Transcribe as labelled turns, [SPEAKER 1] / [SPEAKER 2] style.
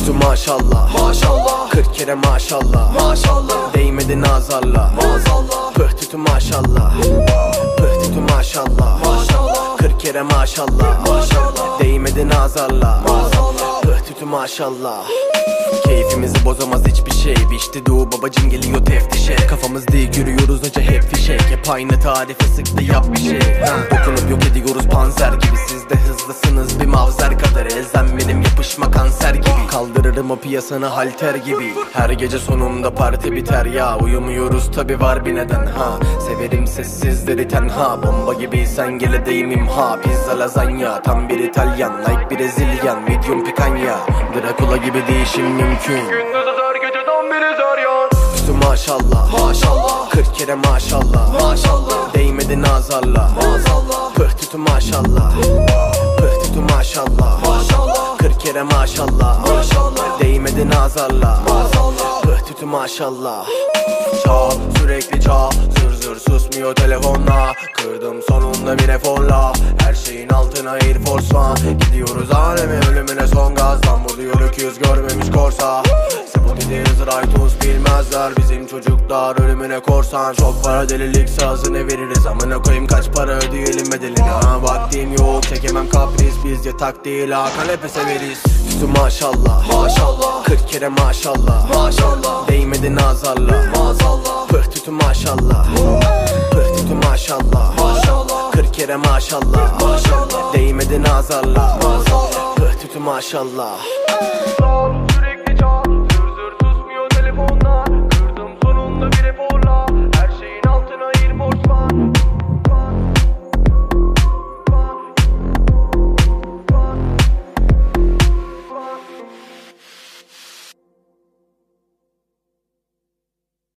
[SPEAKER 1] Üstü maşallah,
[SPEAKER 2] maşallah.
[SPEAKER 1] 40 kere maşallah,
[SPEAKER 2] Maşallah.
[SPEAKER 1] Değmedi nazarla,
[SPEAKER 2] Maazallah.
[SPEAKER 1] pıh tütü maşallah, pıh tütü maşallah,
[SPEAKER 2] Maşallah.
[SPEAKER 1] 40 kere maşallah,
[SPEAKER 2] Maşallah.
[SPEAKER 1] Değmedi nazarla,
[SPEAKER 2] Maazallah.
[SPEAKER 1] pıh tütü maşallah. Keyfimizi bozamaz hiçbir şey. Biçti doğu babacım geliyor teftişe. Kafamız değil yürüyoruz hoca hep fişek. Hep aynı tarife sıktı yap bir şey. Dokunup yok ediyoruz panzer gibi. Siz de hızlısınız bir mavzer kadar. Elzem benim yapışma kanser gibi. Kaldırırım o piyasanı halter gibi. Her gece sonunda parti biter ya. Uyumuyoruz tabi var bir neden ha. Severim sessizleri tenha. Bomba gibi sen gele deyim imha. Pizza lazanya tam bir İtalyan. Like Brezilyan medium pikanya. Dracula gibi değişim mümkün.
[SPEAKER 2] Gündüz öter geceden biri zaryan.
[SPEAKER 1] Üstü maşallah,
[SPEAKER 2] Maşallah.
[SPEAKER 1] 40 kere maşallah,
[SPEAKER 2] Maşallah.
[SPEAKER 1] Değmedi nazarla,
[SPEAKER 2] Maazallah.
[SPEAKER 1] pıh tütü maşallah, pıh tütü maşallah,
[SPEAKER 2] Maşallah.
[SPEAKER 1] 40 kere maşallah,
[SPEAKER 2] Maşallah.
[SPEAKER 1] Değmedi nazarla,
[SPEAKER 2] Maazallah.
[SPEAKER 1] pıh tütü maşallah. Çal sürekli çal, zır zır susmuyor telefonla. Kırdım sonunda bir eforla. Her şeyin altına Air Force One. Gidiyoruz aleme ölümüne son gazdan. Vuruyor öküz görmemiş korsa. Spotify'deyiz iTunes bilmezler. Bizim çocuklar ölümüne korsan. Çok para delilik sazını veririz. Amına koyayım kaç para ödeyelim bedelini. Ha vaktim yok çekemem kapris. Biz yatak değil ha kanepe severiz. Üstü maşallah,
[SPEAKER 2] Maşallah.
[SPEAKER 1] 40 kere maşallah,
[SPEAKER 2] Maşallah.
[SPEAKER 1] Değmedi nazarla,
[SPEAKER 2] Maazallah.
[SPEAKER 1] pıh tütü maşallah, pıh tütü maşallah,
[SPEAKER 2] Maşallah.
[SPEAKER 1] 40 kere maşallah,
[SPEAKER 2] Maşallah.
[SPEAKER 1] Değmedi nazarla,
[SPEAKER 2] Maazallah.
[SPEAKER 1] pıh tütü maşallah.